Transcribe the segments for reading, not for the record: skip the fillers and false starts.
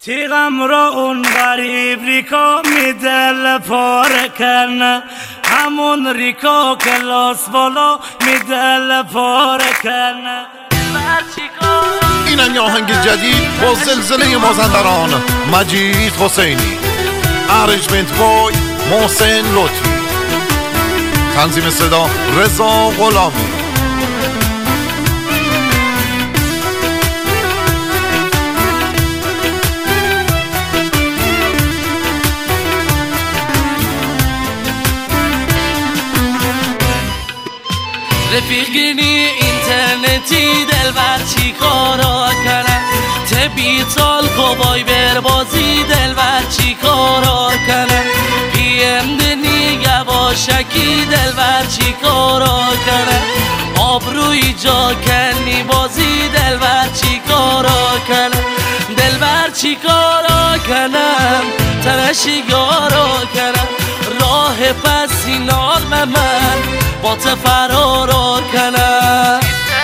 تیغم را اون غریب ریکا می دل پاره کنه، همون ریکا کلاس بالا می دل پاره کنه. اینم یه آهنگ جدید با زلزله مازندران، مجید حسینی، ارنجمنت بای محسن لطفی، تنظیم صدا رضا غلامی. رفیقینی اینترنتی دلبر چی کارا کنه، تبیتال کوبای بربازی دلبر چی کارا کنه، پی ام دنی یواشکی دلبر چی کارا کنه، آبروی جا کنی بازی دلبر چی کارا کنه، دلبر چی کارا کنم ترشی یارا کنم، راه پسی نام من با فرارا کنم.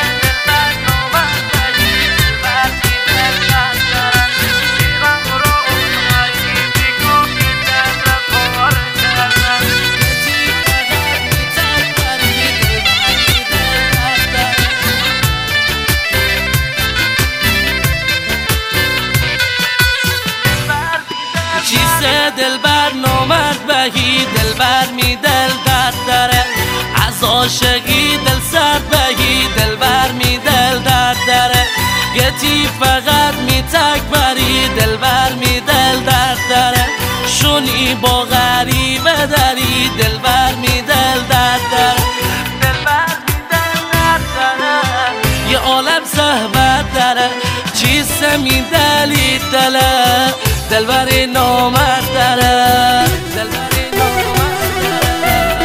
چیزه دلبر نامد بهی دلبر می دل درد داره، از عاشقی دل سرد بهی دلبر می دل درد داره، گتی فقط می تکبری دلبر می دل درد داره، شونی با غریبه داری دلبر می دل درد داره، دلبر می دل درد داره، یه عالم صحبت داره، چیزه می دلی دله دلبری نامرد داره، دلبری نامرد داره.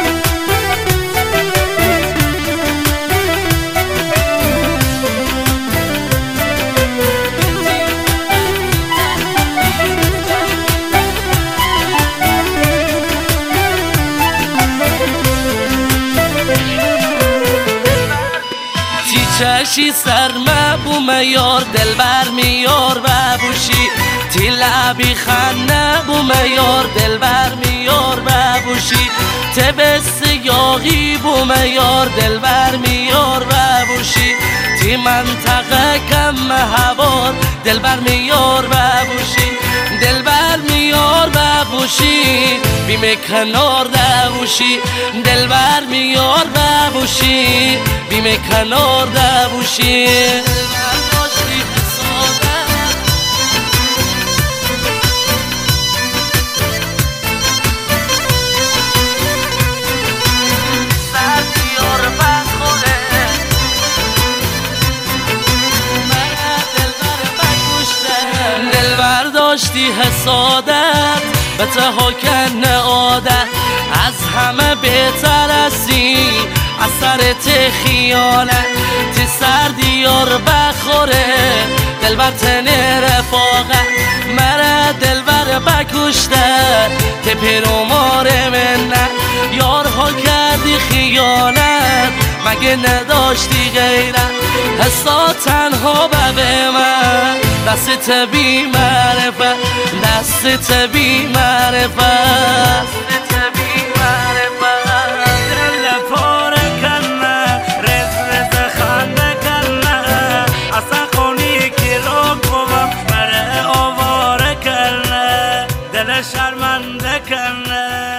چشی سرمه بومه یار دلبر میار ببوشی، تی لبی خنه بومه یار دلبر میار ببوشی، تب سیاقی بومه یار دلبر میار ببوشی، تی منطقه کم هوار دلبر میار ببوشی، دلبر میار ببوشی بیم کنار دوشی، دلبر میار ببوشی بیم کنار دوشی، دلبر داشتی حسابت سر بیار بخوره، مرا دلبر بکشته، دلبر داشتی حسادت به ته کنه عادت، از همه بهتر هستی از سر خیانت، تی سر دیار بخوره دلبر تنه رفاقت، مرا دلبر بکشته تی پیرومار منت، یارها کردی خیانت مگه نداشتی غیرت، حسا تنها به من دست بی معرفت، دست بی معرفت، دست بی معرفت، دل پاره کنه رز رز خنده کنه، اصلا خونی که رو گوام بره آواره کنه، دل شرمنده کنه.